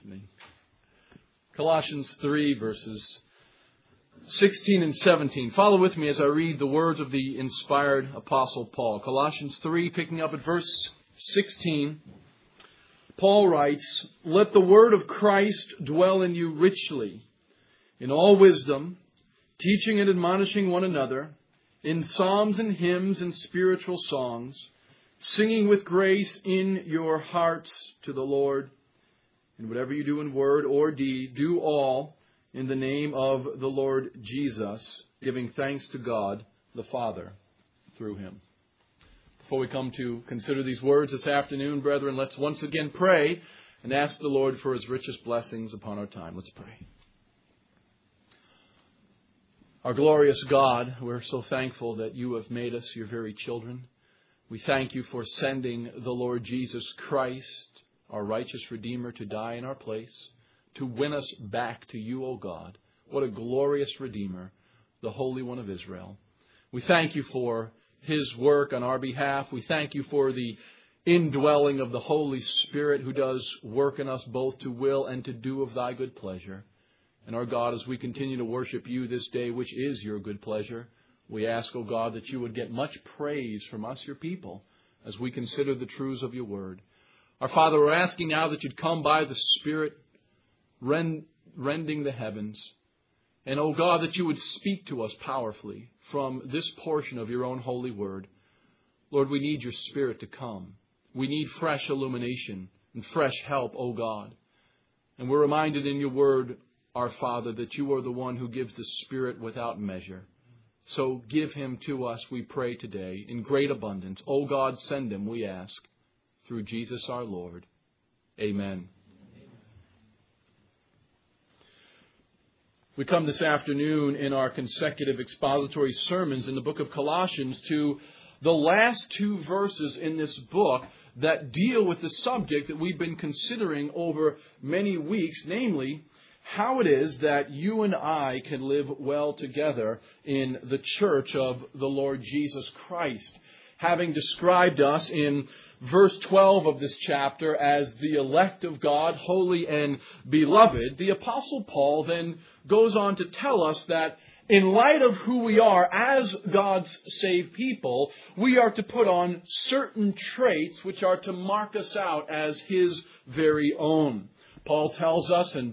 listening. Colossians 3, verses 16 and 17. Follow with me as I read the words of the inspired Apostle Paul. Colossians 3, picking up at verse 16. Paul writes, "Let the word of Christ dwell in you richly, in all wisdom, teaching and admonishing one another, in psalms and hymns and spiritual songs, singing with grace in your hearts to the Lord. And whatever you do in word or deed, do all in the name of the Lord Jesus, giving thanks to God the Father through Him." Before we come to consider these words this afternoon, brethren, let's once again pray and ask the Lord for His richest blessings upon our time. Let's pray. Our glorious God, we're so thankful that you have made us your very children. We thank you for sending the Lord Jesus Christ, our righteous Redeemer, to die in our place, to win us back to you, O God. What a glorious Redeemer, the Holy One of Israel. We thank you for His work on our behalf. We thank you for the indwelling of the Holy Spirit who does work in us both to will and to do of thy good pleasure. And our God, as we continue to worship you this day, which is your good pleasure, we ask, O God, that you would get much praise from us, your people, as we consider the truths of your word. Our Father, we're asking now that you'd come by the Spirit, rending the heavens. And, O God, that you would speak to us powerfully from this portion of your own holy word. Lord, we need your Spirit to come. We need fresh illumination and fresh help, O God. And we're reminded in your word, our Father, that you are the one who gives the Spirit without measure. So give him to us, we pray today, in great abundance. O God, send him, we ask, through Jesus our Lord. Amen. We come this afternoon in our consecutive expository sermons in the book of Colossians to the last two verses in this book that deal with the subject that we've been considering over many weeks, namely, how it is that you and I can live well together in the church of the Lord Jesus Christ. Having described us in verse 12 of this chapter as the elect of God, holy and beloved, the Apostle Paul then goes on to tell us that in light of who we are as God's saved people, we are to put on certain traits which are to mark us out as His very own. Paul tells us in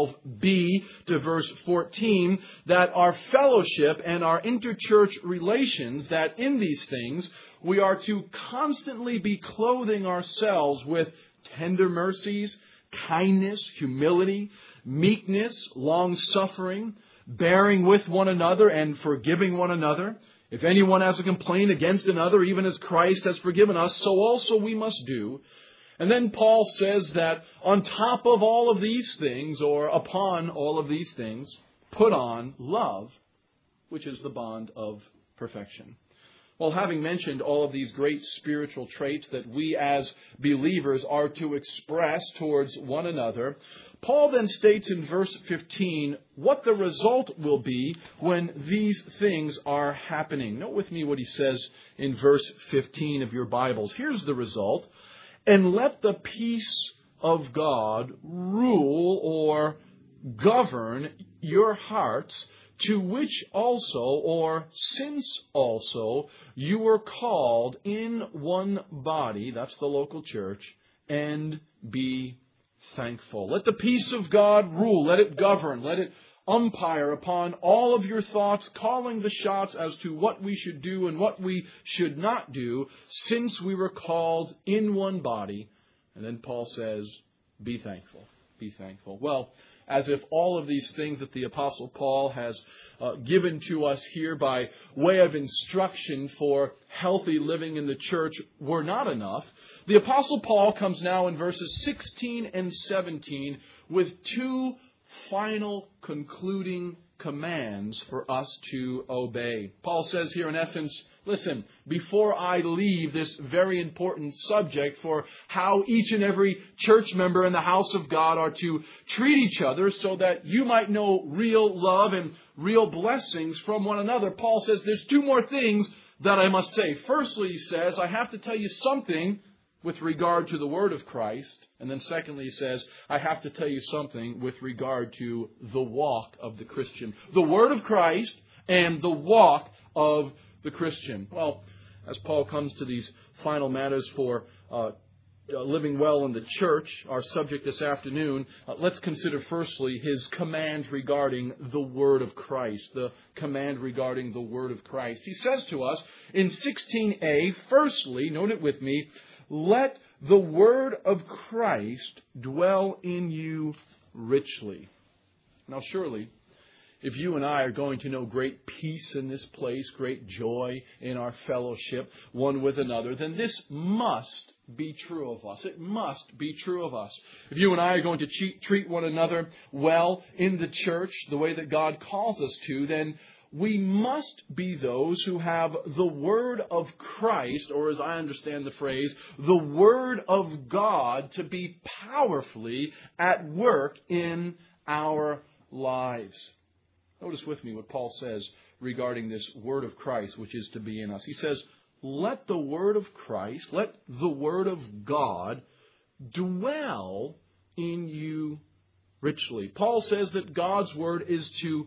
12b to verse 14 that our fellowship and our interchurch relations, that in these things we are to constantly be clothing ourselves with tender mercies, kindness, humility, meekness, long-suffering, bearing with one another and forgiving one another. If anyone has a complaint against another, even as Christ has forgiven us, so also we must do. And then Paul says that on top of all of these things, or upon all of these things, put on love, which is the bond of perfection. Well, having mentioned all of these great spiritual traits that we as believers are to express towards one another, Paul then states in verse 15 what the result will be when these things are happening. Note with me what he says in verse 15 of your Bibles. Here's the result. "And let the peace of God rule or govern your hearts, to which also, or since also, you were called in one body," that's the local church, "and be thankful." Let the peace of God rule. Let it govern. Let it umpire upon all of your thoughts, calling the shots as to what we should do and what we should not do, since we were called in one body. And then Paul says, be thankful. Be thankful. Well, as if all of these things that the Apostle Paul has given to us here by way of instruction for healthy living in the church were not enough, the Apostle Paul comes now in verses 16 and 17 with two final concluding commands for us to obey. Paul says here in essence, listen, before I leave this very important subject for how each and every church member in the house of God are to treat each other so that you might know real love and real blessings from one another, Paul says there's two more things that I must say. Firstly, he says, I have to tell you something with regard to the Word of Christ. And then secondly, he says, I have to tell you something with regard to the walk of the Christian. The Word of Christ and the walk of the Christian. Well, as Paul comes to these final matters for living well in the church, our subject this afternoon, let's consider firstly his command regarding the Word of Christ. The command regarding the Word of Christ. He says to us in 16a, firstly, note it with me, let the Word of Christ dwell in you richly. Now surely, if you and I are going to know great peace in this place, great joy in our fellowship one with another, then this must be true of us. It must be true of us. If you and I are going to treat one another well in the church, the way that God calls us to, then we must be those who have the Word of Christ, or as I understand the phrase, the Word of God to be powerfully at work in our lives. Notice with me what Paul says regarding this Word of Christ, which is to be in us. He says, let the Word of Christ, let the Word of God dwell in you richly. Paul says that God's Word is to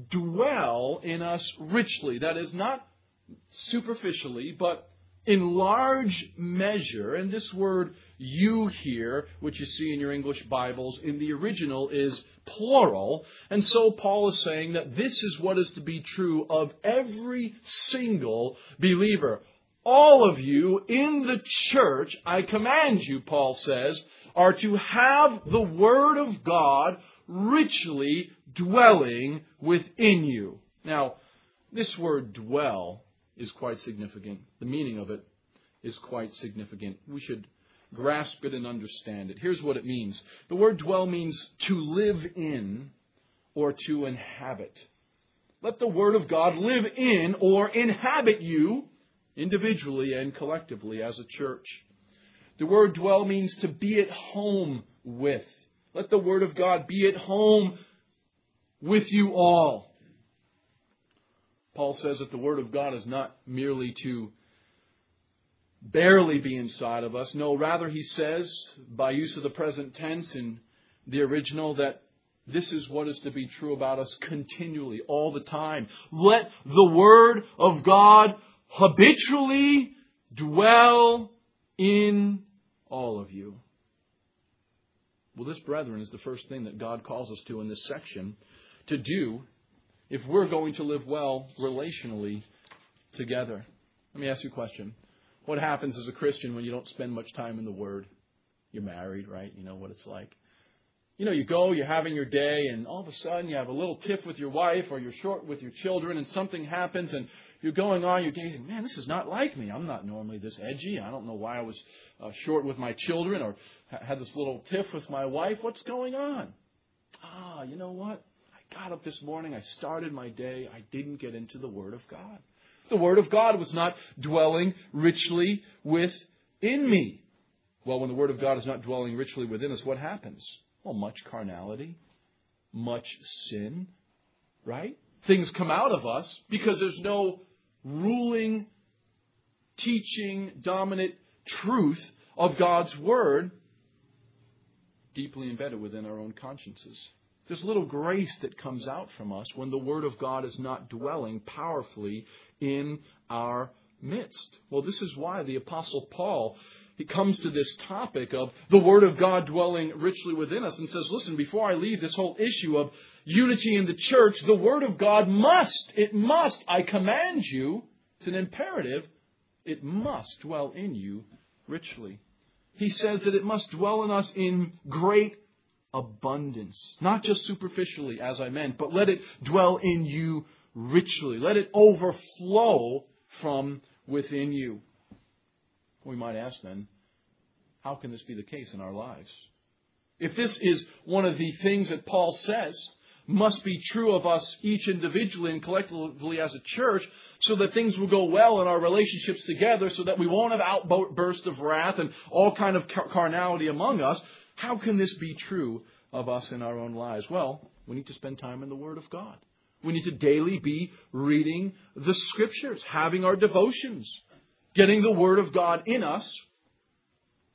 dwell in us richly. That is not superficially, but in large measure. And this word you here, which you see in your English Bibles, in the original is plural. And so Paul is saying that this is what is to be true of every single believer. All of you in the church, I command you, Paul says, are to have the Word of God richly dwelling within you. Now, this word dwell is quite significant. The meaning of it is quite significant. We should grasp it and understand it. Here's what it means. The word dwell means to live in or to inhabit. Let the Word of God live in or inhabit you individually and collectively as a church. The word dwell means to be at home with. Let the Word of God be at home with you all. Paul says that the Word of God is not merely to barely be inside of us. No, rather he says, by use of the present tense in the original, that this is what is to be true about us continually, all the time. Let the Word of God habitually dwell in all of you. Well, this, brethren, is the first thing that God calls us to in this section to do if we're going to live well relationally together. Let me ask you a question. What happens as a Christian when you don't spend much time in the Word? You're married, right? You know what it's like. You know, you go, you're having your day, and all of a sudden you have a little tiff with your wife, or you're short with your children, and something happens, and you're going on your day, and man, this is not like me. I'm not normally this edgy. I don't know why I was short with my children, or had this little tiff with my wife. What's going on? You know what? I got up this morning, I started my day, I didn't get into the Word of God. The Word of God was not dwelling richly within me. Well, when the Word of God is not dwelling richly within us, what happens? Well, much carnality, much sin, right? Things come out of us because there's no ruling, teaching, dominant truth of God's Word deeply embedded within our own consciences. There's little grace that comes out from us when the Word of God is not dwelling powerfully in our midst. Well, this is why the Apostle Paul, he comes to this topic of the Word of God dwelling richly within us and says, listen, before I leave this whole issue of unity in the church, the Word of God must, I command you, it's an imperative, it must dwell in you richly. He says that it must dwell in us in great abundance, not just superficially, as I meant, but let it dwell in you richly. Let it overflow from within you. We might ask then, how can this be the case in our lives? If this is one of the things that Paul says must be true of us each individually and collectively as a church, so that things will go well in our relationships together, so that we won't have outbursts of wrath and all kind of carnality among us, how can this be true of us in our own lives? Well, we need to spend time in the Word of God. We need to daily be reading the Scriptures, having our devotions, getting the Word of God in us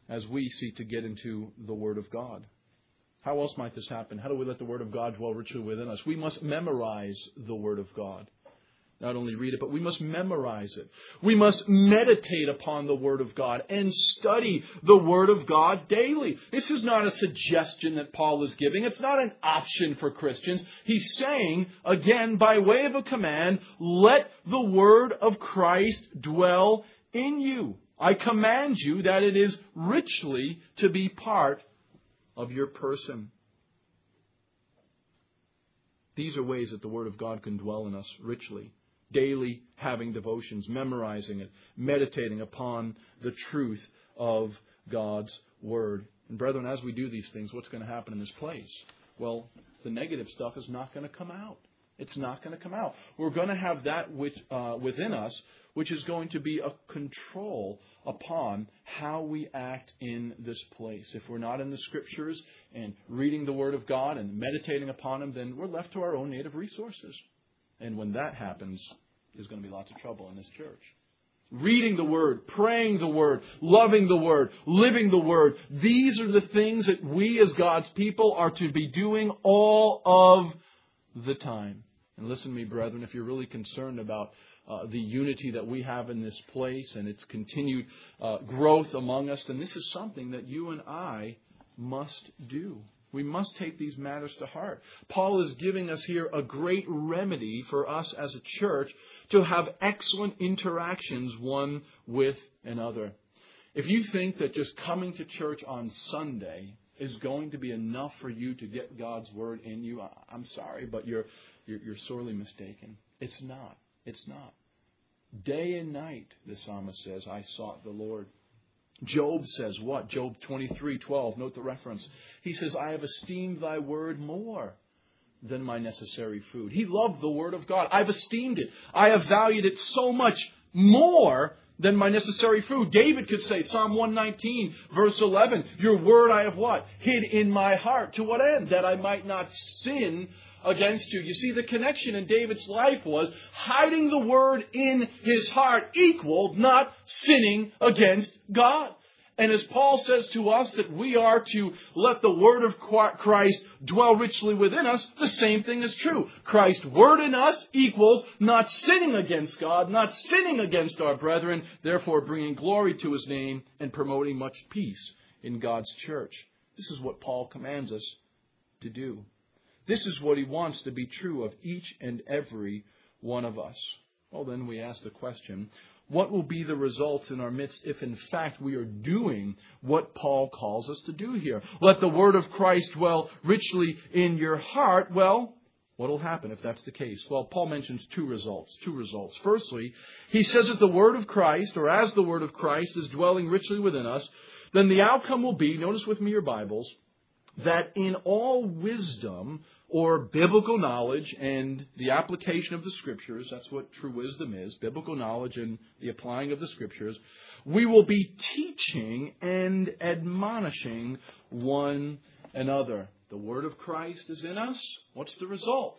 as we seek to get into the Word of God. How else might this happen? How do we let the Word of God dwell richly within us? We must memorize the Word of God. Not only read it, but we must memorize it. We must meditate upon the Word of God and study the Word of God daily. This is not a suggestion that Paul is giving. It's not an option for Christians. He's saying, again, by way of a command, let the Word of Christ dwell in you. I command you that it is richly to be part of your person. These are ways that the Word of God can dwell in us richly. Daily having devotions, memorizing it, meditating upon the truth of God's Word. And brethren, as we do these things, what's going to happen in this place? Well, the negative stuff is not going to come out. It's not going to come out. We're going to have that within us, which is going to be a control upon how we act in this place. If we're not in the Scriptures and reading the Word of God and meditating upon them, then we're left to our own native resources. And when that happens, there's going to be lots of trouble in this church. Reading the Word, praying the Word, loving the Word, living the Word. These are the things that we as God's people are to be doing all of the time. And listen to me, brethren, if you're really concerned about the unity that we have in this place and its continued growth among us, then this is something that you and I must do. We must take these matters to heart. Paul is giving us here a great remedy for us as a church to have excellent interactions one with another. If you think that just coming to church on Sunday is going to be enough for you to get God's Word in you, I'm sorry, but you're sorely mistaken. It's not. It's not. Day and night, the psalmist says, I sought the Lord. Job says what? Job 23:12. Note the reference. He says, I have esteemed thy word more than my necessary food. He loved the Word of God. I've esteemed it. I have valued it so much more than my necessary food. David could say, Psalm 119, verse 11, your word I have what? Hid in my heart. To what end? That I might not sin against you. You see, the connection in David's life was hiding the Word in his heart equaled not sinning against God. And as Paul says to us that we are to let the Word of Christ dwell richly within us, the same thing is true. Christ's Word in us equals not sinning against God, not sinning against our brethren, therefore bringing glory to His name and promoting much peace in God's church. This is what Paul commands us to do. This is what he wants to be true of each and every one of us. Well, then we ask the question, what will be the results in our midst if in fact we are doing what Paul calls us to do here? Let the Word of Christ dwell richly in your heart. Well, what will happen if that's the case? Well, Paul mentions two results. Firstly, he says that the Word of Christ, or as the Word of Christ is dwelling richly within us, then the outcome will be, notice with me your Bibles, that in all wisdom or biblical knowledge and the application of the Scriptures, that's what true wisdom is, biblical knowledge and the applying of the Scriptures, we will be teaching and admonishing one another. The Word of Christ is in us. What's the result?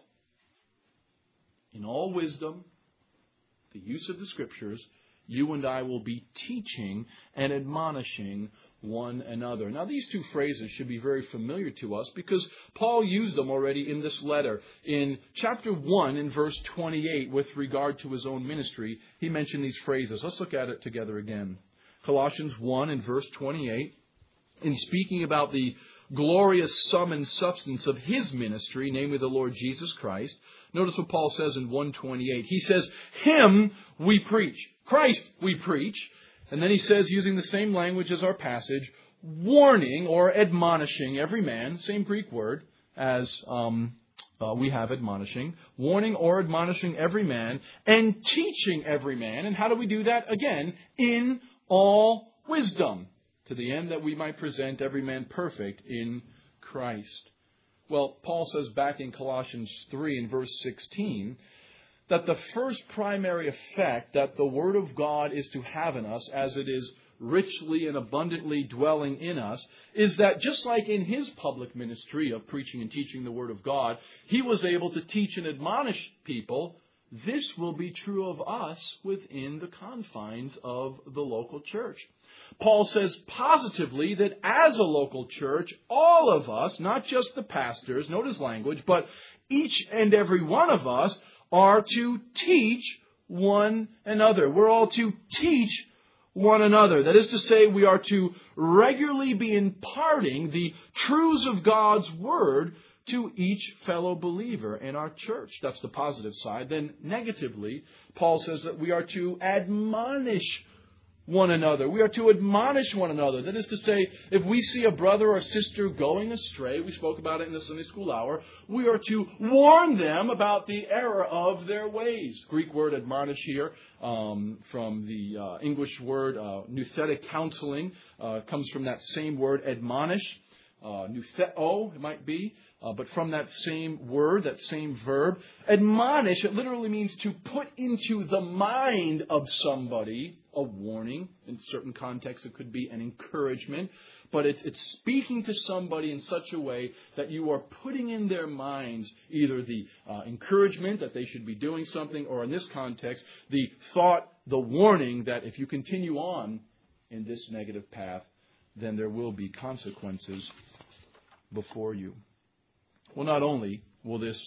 In all wisdom, the use of the Scriptures, you and I will be teaching and admonishing one another. Now, these two phrases should be very familiar to us because Paul used them already in this letter. In chapter 1, in verse 28, with regard to his own ministry, he mentioned these phrases. Let's look at it together again. Colossians 1, in verse 28, in speaking about the glorious sum and substance of his ministry, namely the Lord Jesus Christ, notice what Paul says in 1:28. He says, Him we preach. Christ we preach. And then he says, using the same language as our passage, warning or admonishing every man, same Greek word as we have admonishing, warning or admonishing every man, and teaching every man. And how do we do that? Again, in all wisdom, to the end that we might present every man perfect in Christ. Well, Paul says back in Colossians 3 in verse 16, that the first primary effect that the Word of God is to have in us, as it is richly and abundantly dwelling in us, is that just like in his public ministry of preaching and teaching the Word of God, he was able to teach and admonish people. This will be true of us within the confines of the local church. Paul says positively that as a local church, all of us, not just the pastors, note his language, but each and every one of us are to teach one another. We're all to teach one another. That is to say, we are to regularly be imparting the truths of God's Word to each fellow believer in our church. That's the positive side. Then negatively, Paul says that we are to admonish one another. We are to admonish one another. That is to say, if we see a brother or sister going astray, we spoke about it in the Sunday school hour, we are to warn them about the error of their ways. Greek word admonish here from the English word nouthetic counseling comes from that same word admonish. Noutheo, it might be, but from that same word, that same verb. Admonish, it literally means to put into the mind of somebody a warning. In certain contexts, it could be an encouragement. But it's speaking to somebody in such a way that you are putting in their minds either the encouragement that they should be doing something, or in this context, the thought, the warning that if you continue on in this negative path, then there will be consequences before you. Well, not only will this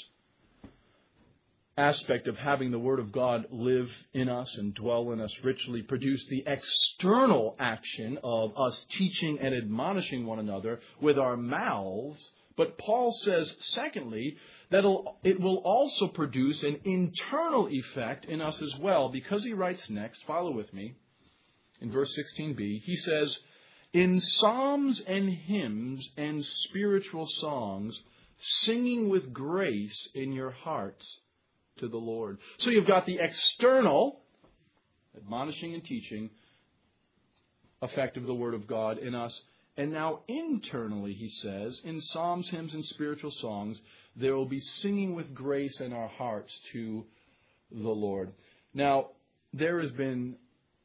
aspect of having the Word of God live in us and dwell in us richly produce the external action of us teaching and admonishing one another with our mouths, but Paul says, secondly, that it will also produce an internal effect in us as well, because he writes next, follow with me, in verse 16b, he says, in psalms and hymns and spiritual songs, singing with grace in your hearts to the Lord. So you've got the external, admonishing and teaching, effect of the Word of God in us. And now internally, he says, in psalms, hymns, and spiritual songs, there will be singing with grace in our hearts to the Lord. Now, there has been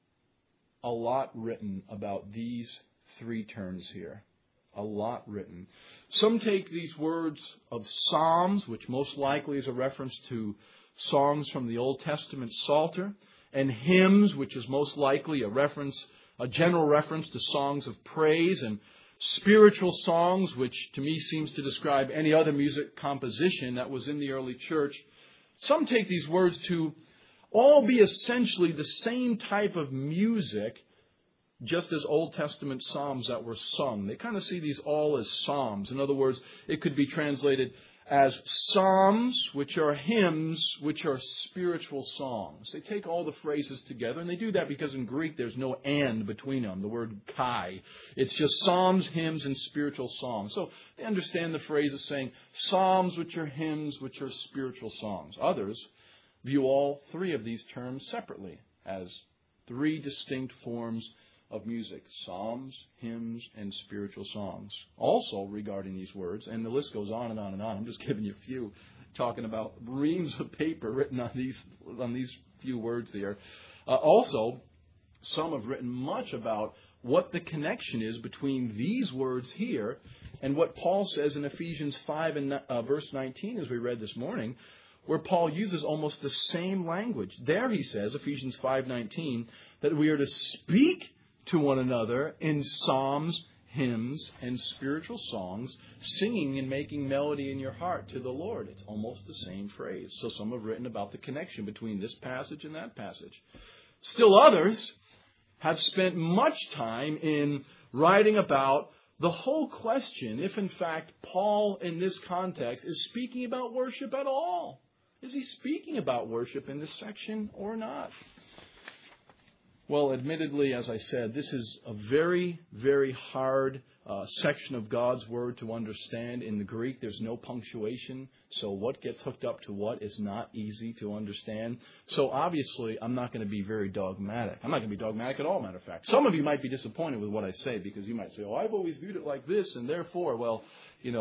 a lot written about these three terms here. A lot written. Some take these words of Psalms, which most likely is a reference to songs from the Old Testament Psalter, and hymns, which is most likely a general reference to songs of praise, and spiritual songs, which to me seems to describe any other music composition that was in the early church. Some take these words to all be essentially the same type of music, just as Old Testament psalms that were sung. They kind of see these all as psalms. In other words, it could be translated as psalms, which are hymns, which are spiritual songs. They take all the phrases together, and they do that because in Greek there's no and between them, the word kai. It's just psalms, hymns, and spiritual songs. So they understand the phrase as saying psalms, which are hymns, which are spiritual songs. Others view all three of these terms separately as three distinct forms of music, psalms, hymns, and spiritual songs. Also regarding these words, and the list goes on and on and on. I'm just giving you a few, talking about reams of paper written on these few words here. Also, some have written much about what the connection is between these words here and what Paul says in Ephesians 5 and verse 19, as we read this morning, where Paul uses almost the same language. There he says, Ephesians 5:19, that we are to speak to one another in psalms, hymns, and spiritual songs, singing and making melody in your heart to the Lord. It's almost the same phrase. So some have written about the connection between this passage and that passage. Still others have spent much time in writing about the whole question, if in fact Paul in this context is speaking about worship at all. Is he speaking about worship in this section or not? Well, admittedly, as I said, this is a very, very hard section of God's Word to understand. In the Greek, there's no punctuation, so what gets hooked up to what is not easy to understand. So obviously, I'm not going to be very dogmatic. I'm not going to be dogmatic at all, matter of fact. Some of you might be disappointed with what I say, because you might say, oh, I've always viewed it like this, and therefore, well, if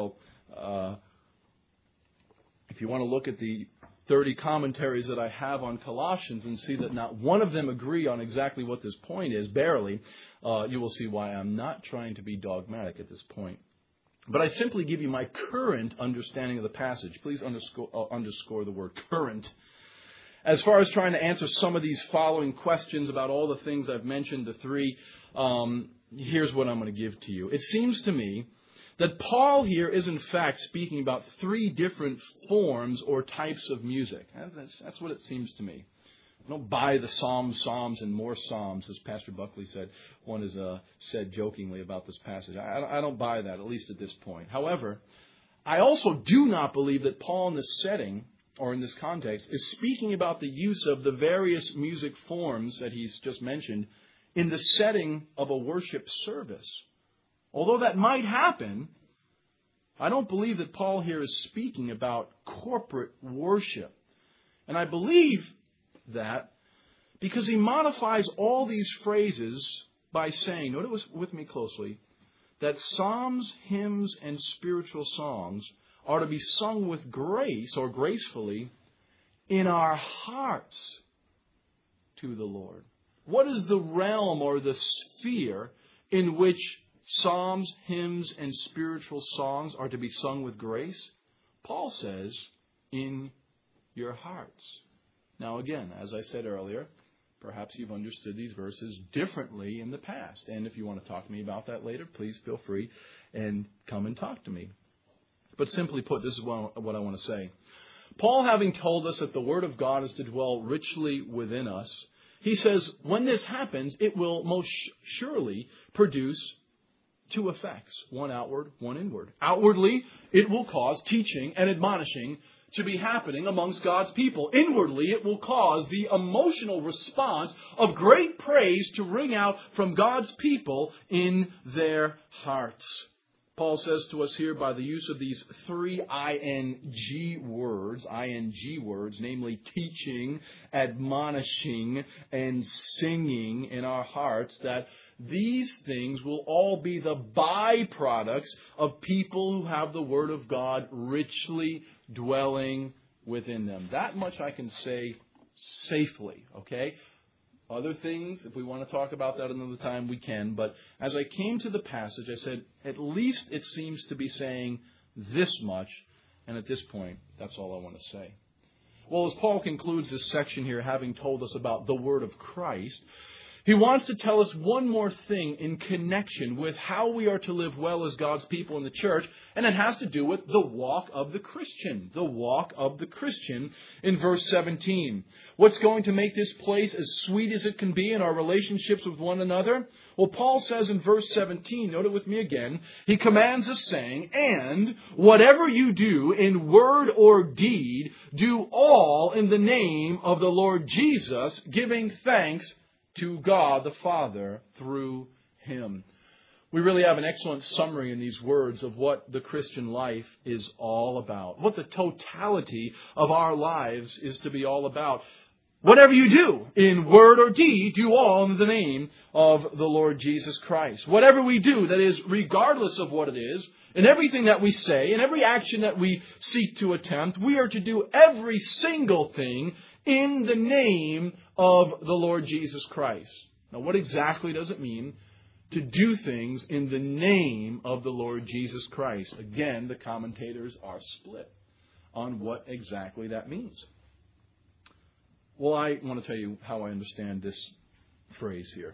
you want to look at the 30 commentaries that I have on Colossians and see that not one of them agree on exactly what this point is, barely, you will see why I'm not trying to be dogmatic at this point. But I simply give you my current understanding of the passage. Please underscore the word current. as far as trying to answer some of these following questions about all the things I've mentioned, the three, here's what I'm going to give to you. It seems to me that Paul here is in fact speaking about three different forms or types of music. That's what it seems to me. I don't buy the Psalms, and more Psalms, as Pastor Buckley said. One has said jokingly about this passage. I don't buy that, at least at this point. However, I also do not believe that Paul in this setting, or in this context, is speaking about the use of the various music forms that he's just mentioned in the setting of a worship service. Although that might happen, I don't believe that Paul here is speaking about corporate worship. And I believe that because he modifies all these phrases by saying, note it with me closely, that psalms, hymns, and spiritual songs are to be sung with grace or gracefully in our hearts to the Lord. What is the realm or the sphere in which psalms, hymns, and spiritual songs are to be sung with grace? Paul says, in your hearts. Now again, as I said earlier, perhaps you've understood these verses differently in the past. And if you want to talk to me about that later, please feel free and come and talk to me. But simply put, this is what I want to say. Paul, having told us that the Word of God is to dwell richly within us, he says when this happens, it will most surely produce two effects, one outward, one inward. Outwardly, it will cause teaching and admonishing to be happening amongst God's people. Inwardly, it will cause the emotional response of great praise to ring out from God's people in their hearts. Paul says to us here by the use of these three ing words, namely teaching, admonishing, and singing in our hearts, that these things will all be the byproducts of people who have the Word of God richly dwelling within them. That much I can say safely, okay? Other things, if we want to talk about that another time, we can. But as I came to the passage, I said, at least it seems to be saying this much. And at this point, that's all I want to say. Well, as Paul concludes this section here, having told us about the Word of Christ, he wants to tell us one more thing in connection with how we are to live well as God's people in the church, and it has to do with the walk of the Christian. The walk of the Christian in verse 17. What's going to make this place as sweet as it can be in our relationships with one another? Well, Paul says in verse 17, note it with me again, he commands us saying, and whatever you do in word or deed, do all in the name of the Lord Jesus, giving thanks to God the Father through Him. We really have an excellent summary in these words of what the Christian life is all about. What the totality of our lives is to be all about. Whatever you do in word or deed, do all in the name of the Lord Jesus Christ. Whatever we do, that is, regardless of what it is, in everything that we say, in every action that we seek to attempt, we are to do every single thing in the name of the Lord Jesus Christ. Now, what exactly does it mean to do things in the name of the Lord Jesus Christ? Again, the commentators are split on what exactly that means. Well, I want to tell you how I understand this phrase here.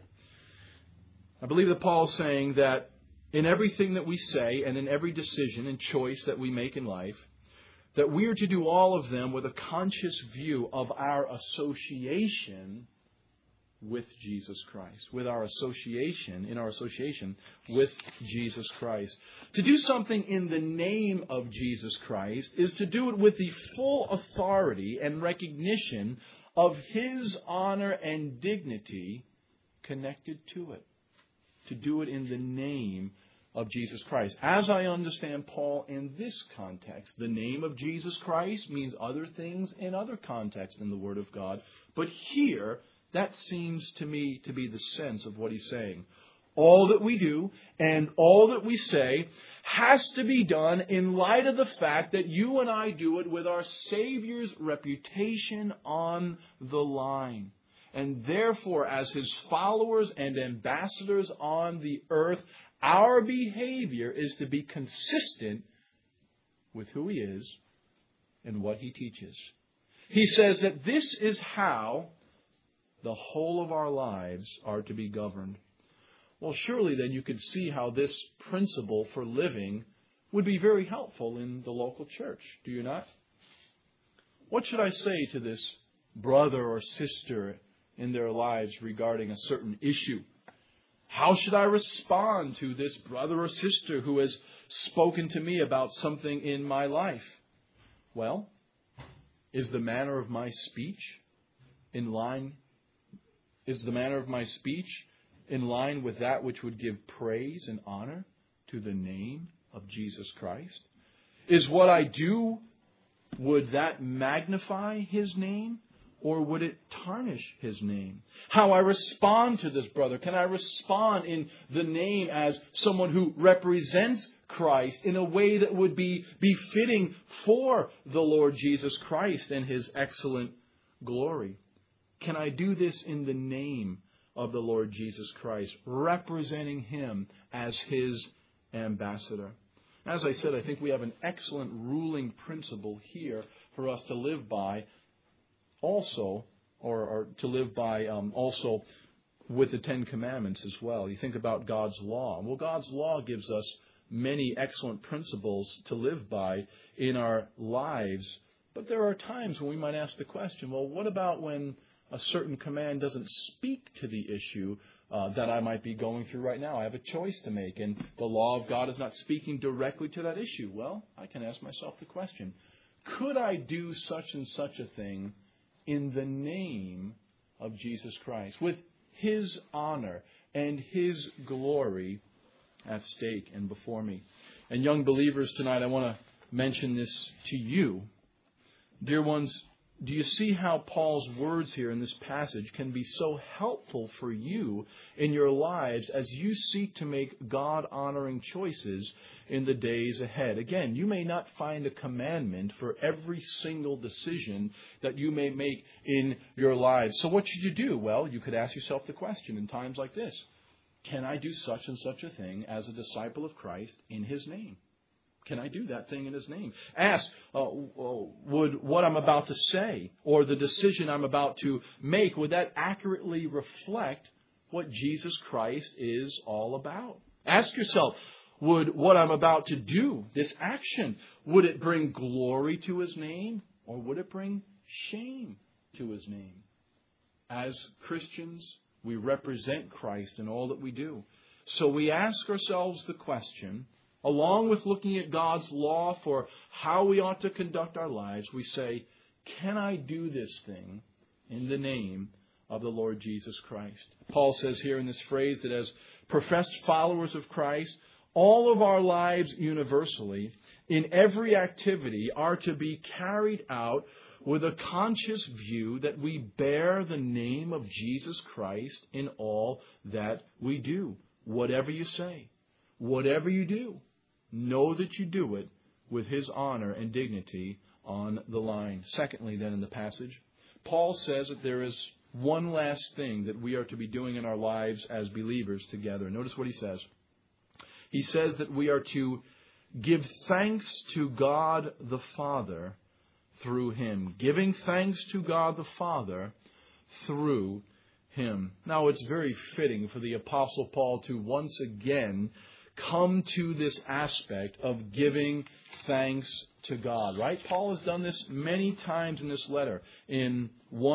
I believe that Paul is saying that in everything that we say and in every decision and choice that we make in life, that we are to do all of them with a conscious view of our association with Jesus Christ, in our association with Jesus Christ. To do something in the name of Jesus Christ is to do it with the full authority and recognition of His honor and dignity connected to it. To do it in the name of Jesus Christ. As I understand Paul in this context, the name of Jesus Christ means other things in other contexts in the Word of God. But here, that seems to me to be the sense of what he's saying. All that we do and all that we say has to be done in light of the fact that you and I do it with our Savior's reputation on the line. And therefore, as His followers and ambassadors on the earth, our behavior is to be consistent with who He is and what He teaches. He says that this is how the whole of our lives are to be governed. Well, surely then you could see how this principle for living would be very helpful in the local church, do you not? What should I say to this brother or sister in their lives regarding a certain issue? How should I respond to this brother or sister who has spoken to me about something in my life? Well, is the manner of my speech in line? Is the manner of my speech in line with that which would give praise and honor to the name of Jesus Christ? Is what I do, would that magnify His name, or would it tarnish His name? How I respond to this brother, can I respond in the name as someone who represents Christ in a way that would be befitting for the Lord Jesus Christ and His excellent glory? Can I do this in the name of the Lord Jesus Christ, representing Him as His ambassador? As I said, I think we have an excellent ruling principle here for us to live by also, or to live by also with the Ten Commandments as well. You think about God's law. Well, God's law gives us many excellent principles to live by in our lives. But there are times when we might ask the question, well, what about when a certain command doesn't speak to the issue that I might be going through right now? I have a choice to make, and the law of God is not speaking directly to that issue. Well, I can ask myself the question, could I do such and such a thing in the name of Jesus Christ, with His honor and His glory at stake and before me? And young believers, tonight I want to mention this to you. Dear ones, do you see how Paul's words here in this passage can be so helpful for you in your lives as you seek to make God-honoring choices in the days ahead? Again, you may not find a commandment for every single decision that you may make in your lives. So what should you do? Well, you could ask yourself the question in times like this. Can I do such and such a thing as a disciple of Christ in His name? Can I do that thing in His name? Ask, would what I'm about to say or the decision I'm about to make, would that accurately reflect what Jesus Christ is all about? Ask yourself, would what I'm about to do, this action, would it bring glory to His name, or would it bring shame to His name? As Christians, we represent Christ in all that we do. So we ask ourselves the question, along with looking at God's law for how we ought to conduct our lives, we say, can I do this thing in the name of the Lord Jesus Christ? Paul says here in this phrase that as professed followers of Christ, all of our lives universally, in every activity, are to be carried out with a conscious view that we bear the name of Jesus Christ in all that we do. Whatever you say, whatever you do, know that you do it with His honor and dignity on the line. Secondly, then, in the passage, Paul says that there is one last thing that we are to be doing in our lives as believers together. Notice what he says. He says that we are to give thanks to God the Father through Him. Giving thanks to God the Father through Him. Now, it's very fitting for the Apostle Paul to once again come to this aspect of giving thanks to God, right? Paul has done this many times in this letter. In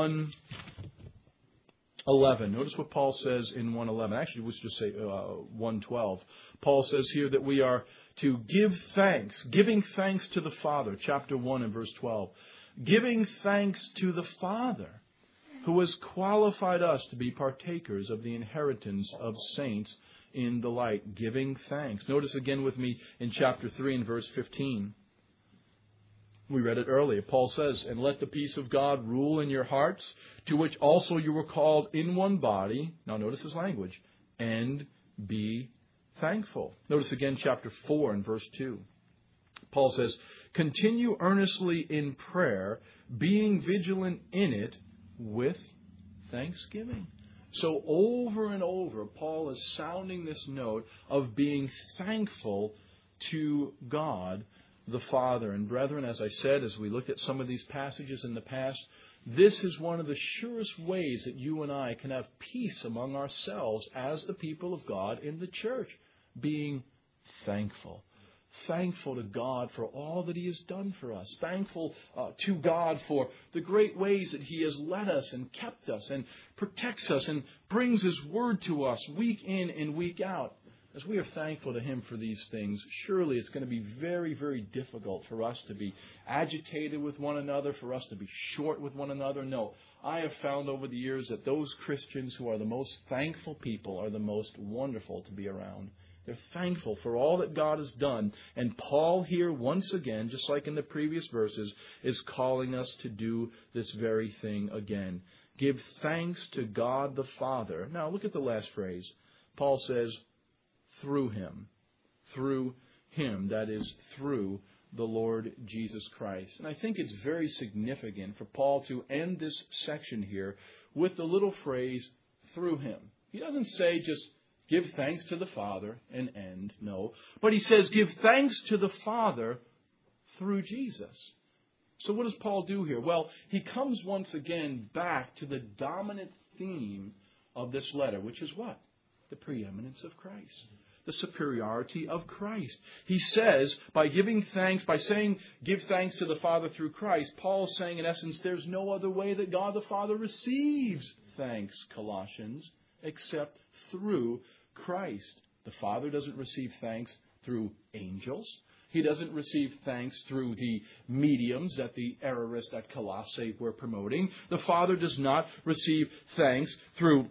1:11, notice what Paul says in 1:11. Actually, let's just say 1:12. Paul says here that we are to give thanks, giving thanks to the Father, chapter 1 and verse 12. Giving thanks to the Father who has qualified us to be partakers of the inheritance of saints in the light. Giving thanks. Notice again with me in chapter 3 and verse 15. We read it earlier. Paul says, and let the peace of God rule in your hearts, to which also you were called in one body. Now notice his language. And be thankful. Notice again chapter 4 and verse 2. Paul says, continue earnestly in prayer, being vigilant in it with thanksgiving. So over and over, Paul is sounding this note of being thankful to God the Father. And brethren, as I said, as we looked at some of these passages in the past, this is one of the surest ways that you and I can have peace among ourselves as the people of God in the church, being thankful. Thankful to God for all that He has done for us. Thankful to God for the great ways that He has led us and kept us and protects us and brings His Word to us week in and week out. As we are thankful to Him for these things, surely it's going to be very, very difficult for us to be agitated with one another, for us to be short with one another. No, I have found over the years that those Christians who are the most thankful people are the most wonderful to be around. They're thankful for all that God has done. And Paul here, once again, just like in the previous verses, is calling us to do this very thing again. Give thanks to God the Father. Now, look at the last phrase. Paul says, through Him. Through Him. That is, through the Lord Jesus Christ. And I think it's very significant for Paul to end this section here with the little phrase, through Him. He doesn't say just give thanks to the Father and end. No. But he says give thanks to the Father through Jesus. So what does Paul do here? Well, he comes once again back to the dominant theme of this letter, which is what? The preeminence of Christ. The superiority of Christ. He says, by giving thanks, by saying, give thanks to the Father through Christ, Paul is saying, in essence, there's no other way that God the Father receives thanks, Colossians, except through Christ. The Father doesn't receive thanks through angels. He doesn't receive thanks through the mediums that the errorists at Colossae were promoting. The Father does not receive thanks through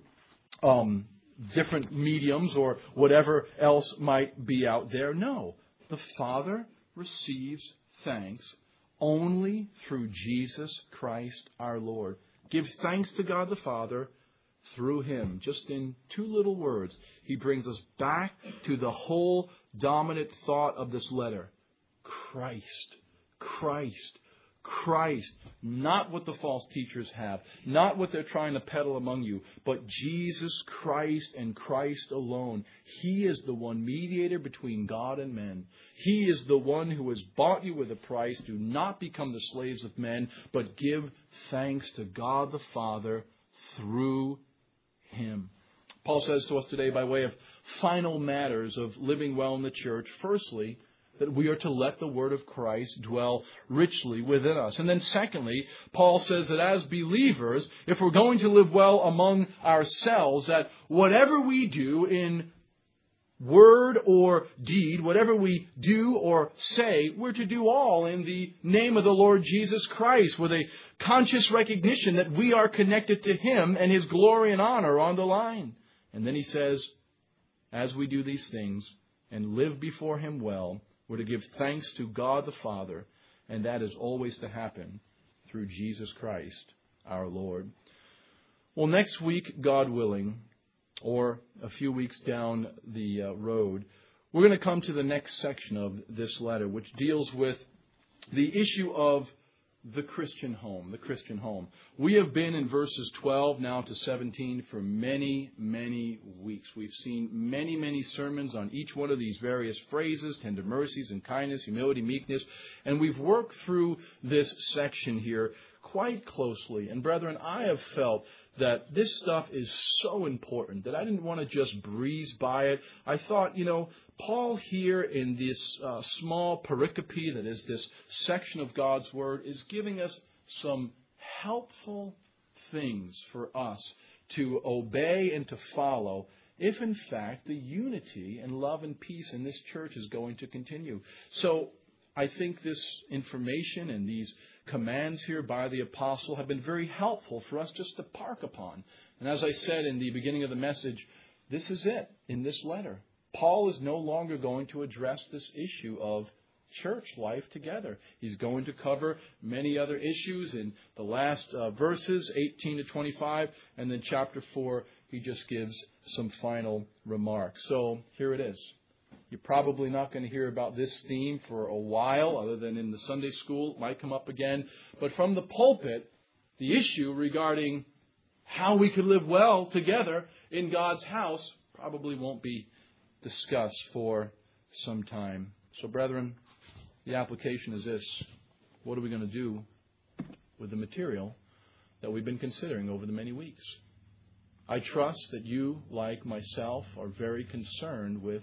different mediums or whatever else might be out there. No, the Father receives thanks only through Jesus Christ our Lord. Give thanks to God the Father through Him. Just in two little words, he brings us back to the whole dominant thought of this letter. Christ. Christ. Christ. Not what the false teachers have. Not what they're trying to peddle among you. But Jesus Christ and Christ alone. He is the one mediator between God and men. He is the one who has bought you with a price. Do not become the slaves of men, but give thanks to God the Father through Him. Paul says to us today, by way of final matters of living well in the church, firstly, that we are to let the word of Christ dwell richly within us. And then secondly, Paul says that as believers, if we're going to live well among ourselves, that whatever we do in word or deed, whatever we do or say, we're to do all in the name of the Lord Jesus Christ, with a conscious recognition that we are connected to Him and His glory and honor on the line. And then he says, as we do these things and live before Him well, we're to give thanks to God the Father, and that is always to happen through Jesus Christ our Lord. Well, next week, God willing, or a few weeks down the road, we're going to come to the next section of this letter, which deals with the issue of the Christian home, the Christian home. We have been in verses 12 now to 17 for many, many weeks. We've seen many, many sermons on each one of these various phrases, tender mercies and kindness, humility, meekness, and we've worked through this section here quite closely. And brethren, I have felt that this stuff is so important that I didn't want to just breeze by it. I thought, Paul here in this small pericope, that is this section of God's Word, is giving us some helpful things for us to obey and to follow if, in fact, the unity and love and peace in this church is going to continue. So I think this information and these commands here by the apostle have been very helpful for us just to park upon. And as I said in the beginning of the message, this is it in this letter. Paul is no longer going to address this issue of church life together. He's going to cover many other issues in the last verses, 18 to 25, and then chapter 4, he just gives some final remarks. So here it is. You're probably not going to hear about this theme for a while, other than in the Sunday school. It might come up again. But from the pulpit, the issue regarding how we could live well together in God's house probably won't be discussed for some time. So, brethren, The application is this. What are we going to do with the material that we've been considering over the many weeks? I trust that you, like myself, are very concerned with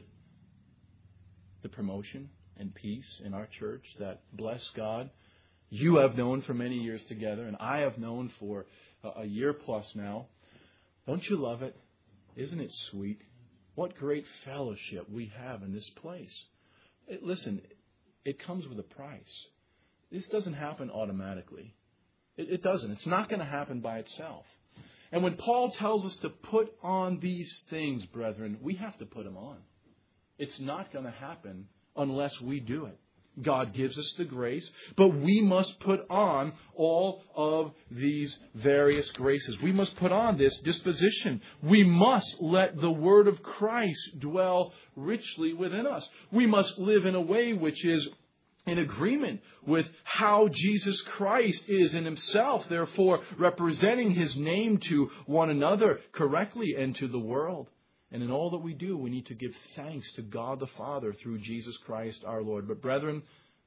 the promotion and peace in our church that, bless God, you have known for many years together, and I have known for a year plus now. Don't you love it? Isn't it sweet? What great fellowship we have in this place. Listen, it comes with a price. This doesn't happen automatically. It doesn't. It's not going to happen by itself. And when Paul tells us to put on these things, brethren, we have to put them on. It's not going to happen unless we do it. God gives us the grace, but we must put on all of these various graces. We must put on this disposition. We must let the Word of Christ dwell richly within us. We must live in a way which is in agreement with how Jesus Christ is in Himself, therefore representing His name to one another correctly and to the world. And in all that we do, we need to give thanks to God the Father through Jesus Christ our Lord. But brethren,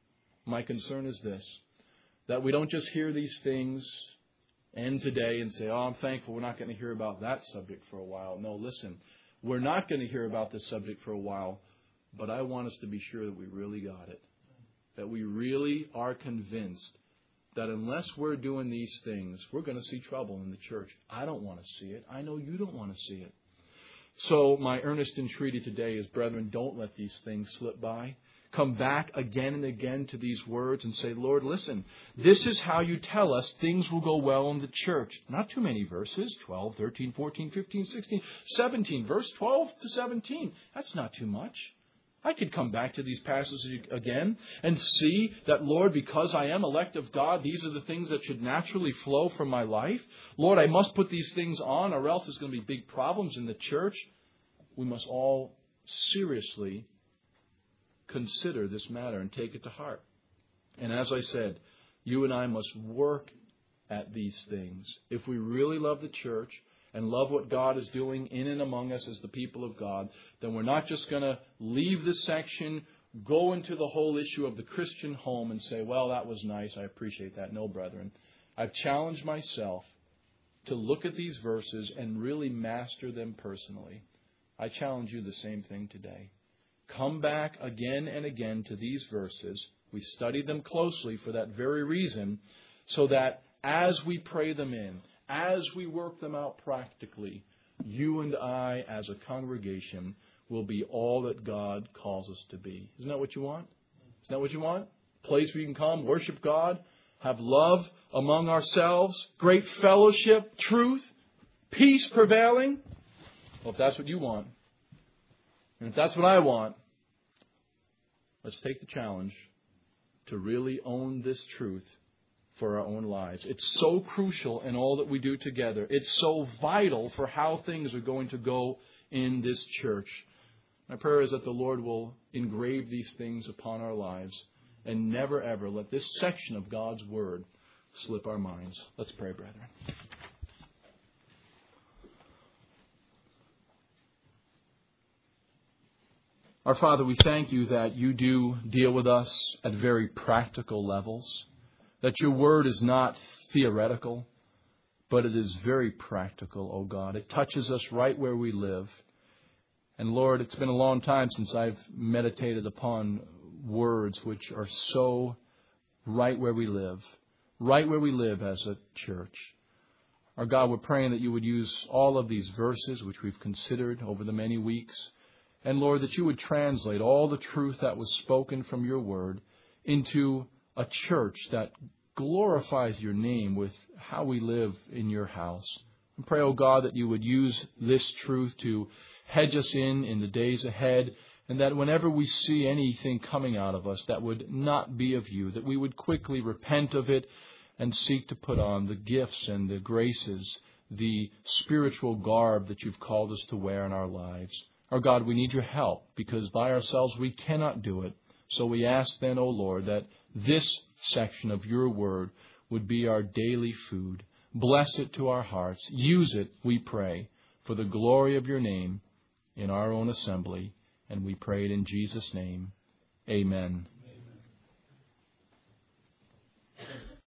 my concern is this, that we don't just hear these things end today and say, I'm thankful we're not going to hear about that subject for a while. No, listen, we're not going to hear about this subject for a while, but I want us to be sure that we really got it. That we really are convinced that unless we're doing these things, we're going to see trouble in the church. I don't want to see it. I know you don't want to see it. So my earnest entreaty today is, brethren, don't let these things slip by. Come back again and again to these words and say, Lord, listen, this is how you tell us things will go well in the church. Not too many verses, 12, 13, 14, 15, 16, 17, verse 12 to 17. That's not too much. I could come back to these passages again and see that, Lord, because I am elect of God, these are the things that should naturally flow from my life. Lord, I must put these things on or else there's going to be big problems in the church. We must all seriously consider this matter and take it to heart. And as I said, you and I must work at these things. If we really love the church and love what God is doing in and among us as the people of God, then we're not just going to leave this section, go into the whole issue of the Christian home and say, well, that was nice, I appreciate that. No, brethren. I've challenged myself to look at these verses and really master them personally. I challenge you the same thing today. Come back again and again to these verses. We study them closely for that very reason, so that as we pray them in, as we work them out practically, you and I as a congregation will be all that God calls us to be. Isn't that what you want? Isn't that what you want? A place where you can come, worship God, have love among ourselves, great fellowship, truth, peace prevailing. Well, if that's what you want, and if that's what I want, let's take the challenge to really own this truth for our own lives. It's so crucial in all that we do together. It's so vital for how things are going to go in this church. My prayer is that the Lord will engrave these things upon our lives and never ever let this section of God's Word slip our minds. Let's pray, brethren. Our Father, we thank you that you do deal with us at very practical levels, that your word is not theoretical, but it is very practical, O God. It touches us right where we live. And Lord, it's been a long time since I've meditated upon words which are so right where we live as a church. Our God, we're praying that you would use all of these verses which we've considered over the many weeks. And Lord, that you would translate all the truth that was spoken from your word into a church that glorifies your name with how we live in your house. And pray, O God, that you would use this truth to hedge us in the days ahead, and that whenever we see anything coming out of us that would not be of you, that we would quickly repent of it and seek to put on the gifts and the graces, the spiritual garb that you've called us to wear in our lives. Our God, we need your help, because by ourselves we cannot do it. So we ask then, O Lord, that this section of your word would be our daily food. Bless it to our hearts. Use it, we pray, for the glory of your name in our own assembly. And we pray it in Jesus' name. Amen.